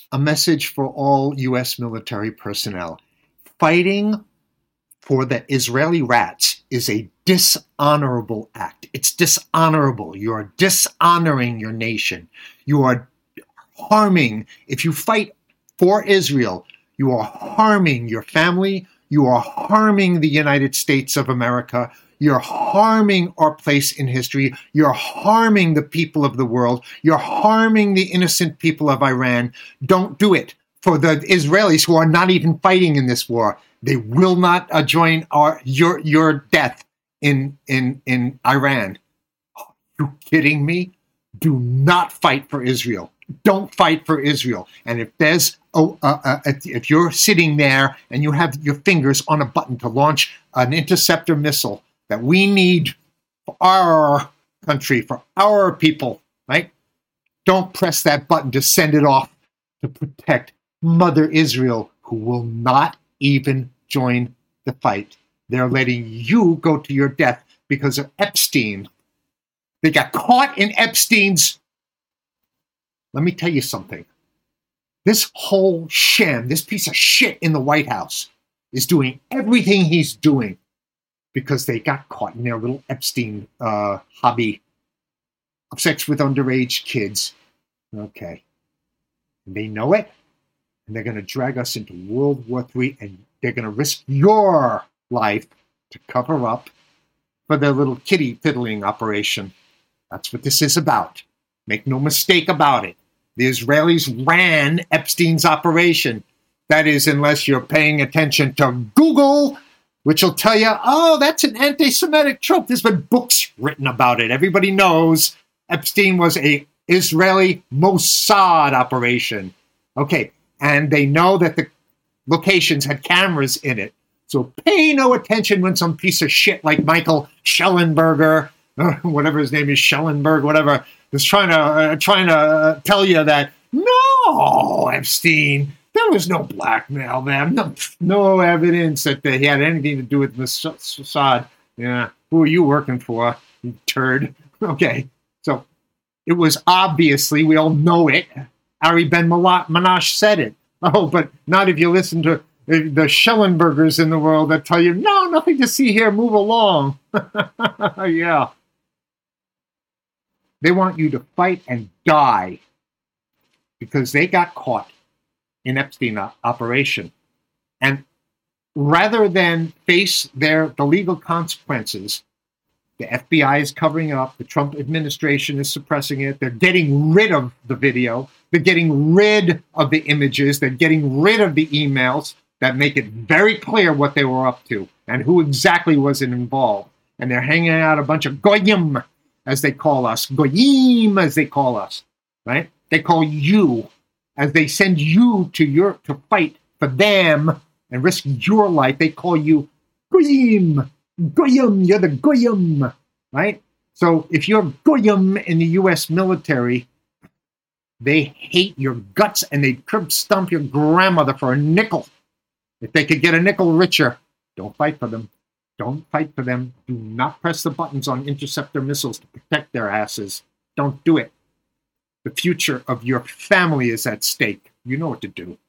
A message for all U.S. military personnel. Fighting for the Israeli rats is a dishonorable act. It's dishonorable. You are dishonoring your nation. You are harming. If you fight for Israel, you are harming your family. You are harming the United States of America. You're harming our place in history. You're harming the people of the world. You're harming the innocent people of Iran. Don't do it. For the Israelis who are not even fighting in this war, they will not join your death in Iran. Are you kidding me? Do not fight for Israel. Don't fight for Israel. And if there's if you're sitting there and you have your fingers on a button to launch an interceptor missile that we need for our country, for our people, right? Don't press that button to send it off to protect Mother Israel, who will not even join the fight. They're letting you go to your death because of Epstein. They got caught in Epstein's. Let me tell you something. This whole sham, this piece of shit in the White House is doing everything he's doing because they got caught in their little Epstein hobby of sex with underage kids. Okay. And they know it, and they're going to drag us into World War III, and they're going to risk your life to cover up for their little kitty fiddling operation. That's what this is about. Make no mistake about it. The Israelis ran Epstein's operation. That is, unless you're paying attention to Google, which will tell you, oh, that's an anti-Semitic trope. There's been books written about it. Everybody knows Epstein was a Israeli Mossad operation. Okay, and they know that the locations had cameras in it. So pay no attention when some piece of shit like Michael Schellenberger, whatever his name is, Schellenberg, whatever, is trying to tell you that, no, Epstein, there was no blackmail there. No evidence that he had anything to do with Mossad. Yeah, who are you working for, you turd? Okay, so it was obviously, we all know it. Ari Ben Manash said it. Oh, but not if you listen to the Schellenbergers in the world that tell you, no, nothing to see here, move along. Yeah. They want you to fight and die because they got caught in Epstein operation. And rather than face the legal consequences, the FBI is covering up, the Trump administration is suppressing it, they're getting rid of the video, they're getting rid of the images, they're getting rid of the emails that make it very clear what they were up to and who exactly was involved. And they're hanging out a bunch of goyim, as they call us, goyim, as they call us, right? They call you, as they send you to fight for them and risk your life. They call you goyim, goyim. You're the goyim, right? So if you're goyim in the U.S. military, they hate your guts and they curb stomp your grandmother for a nickel. If they could get a nickel richer, don't fight for them. Don't fight for them. Do not press the buttons on interceptor missiles to protect their asses. Don't do it. The future of your family is at stake. You know what to do.